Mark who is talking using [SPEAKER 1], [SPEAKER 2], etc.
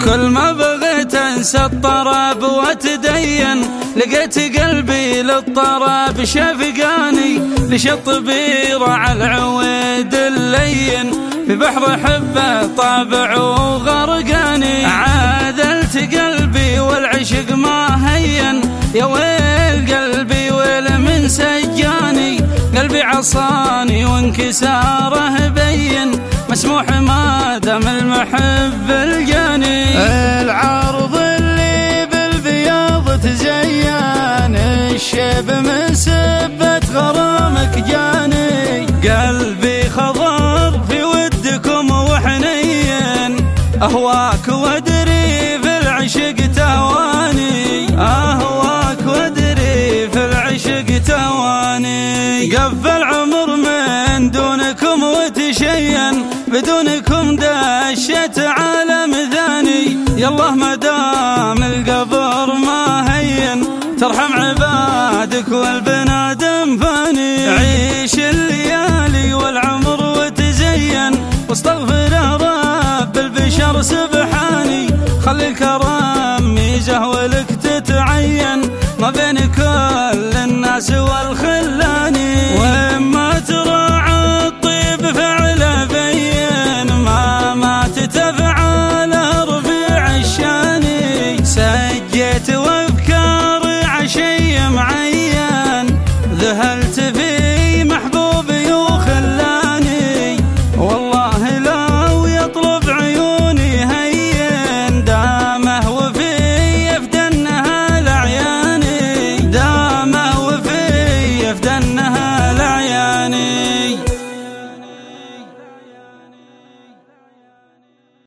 [SPEAKER 1] كل ما بغيت انسى الطرب واتدين، لقيت قلبي للطرب شفقاني، لشط بيرة على العويد اللين، في بحر حبه طابع وغرقاني. عادلت قلبي والعشق ما هين، يا ويل قلبي ويل من سجاني، قلبي عصاني وانكساره بين، مسموح ما دام المحب الجاني.
[SPEAKER 2] العرض اللي بالبياض تزين، الشيب من سبة غرامك جاني،
[SPEAKER 1] قلبي خضر في ودكم وحنين، أهواك وادري في العشق تواني، أهواك وادري في العشق تواني. قف العمر من دونكم وتشين، بدونكم دشت عالم ثاني، يالله ما دام القبر ما هين، ترحم عبادك والبنادم فاني. عيش الليالي والعمر وتزين، واستغفر رب البشر سبحاني، خلي الكرم ميزه ولك تتعين، ما بين كل الناس والخير